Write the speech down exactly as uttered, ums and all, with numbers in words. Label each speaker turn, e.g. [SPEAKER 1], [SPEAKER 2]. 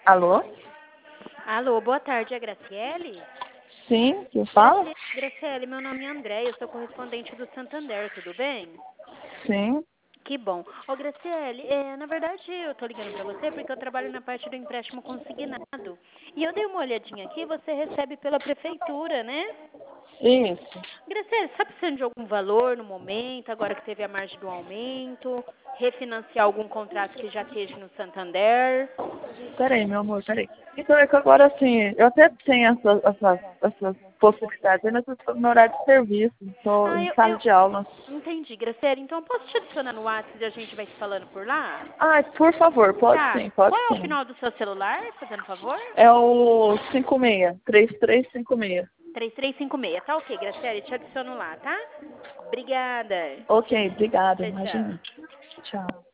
[SPEAKER 1] Alô?
[SPEAKER 2] Alô, boa tarde, é a Graciele?
[SPEAKER 1] Sim, quem fala?
[SPEAKER 2] Graci- Graciele, meu nome é André, eu sou correspondente do Santander, tudo bem?
[SPEAKER 1] Sim.
[SPEAKER 2] Que bom. Ô, Graciele, é, na verdade eu tô ligando pra você porque eu trabalho na parte do empréstimo consignado. E eu dei uma olhadinha aqui, você recebe pela prefeitura, né?
[SPEAKER 1] Isso.
[SPEAKER 2] Graciele, está precisando de algum valor no momento, agora que teve a margem do aumento? Refinanciar algum contrato que já esteja no Santander?
[SPEAKER 1] Peraí, meu amor, peraí. Então é que agora assim, eu até tenho essas, essas, essas possibilidades, mas eu estou no horário de serviço, estou
[SPEAKER 2] Ah,
[SPEAKER 1] em
[SPEAKER 2] eu,
[SPEAKER 1] sala
[SPEAKER 2] eu
[SPEAKER 1] de aula.
[SPEAKER 2] entendi, Graciele. Então eu posso te adicionar no WhatsApp e a gente vai se falando por lá?
[SPEAKER 1] Ah, por favor, pode
[SPEAKER 2] Tá.
[SPEAKER 1] sim, pode
[SPEAKER 2] Qual é o
[SPEAKER 1] sim.
[SPEAKER 2] final do seu celular, fazendo favor?
[SPEAKER 1] É o cinco seis, três três cinco seis.
[SPEAKER 2] três três cinco seis. Tá ok, Graciele, te adiciono lá, tá? Obrigada.
[SPEAKER 1] Ok, obrigada,
[SPEAKER 2] Tchau, tchau.
[SPEAKER 1] imagina. Tchau.